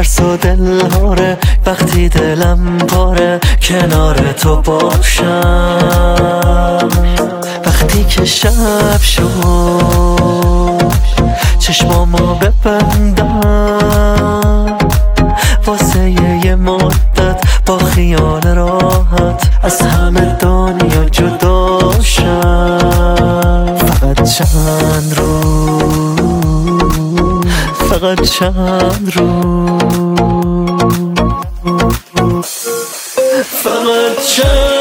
ترس و دلهاره وقتی دلم پاره کنار تو باشم. وقتی که شب شد چشمامو ببندم واسه یه مدت با خیال راحت از همه دنیا جدا شم. فقط چند روز، فقط چند روز، فقط چند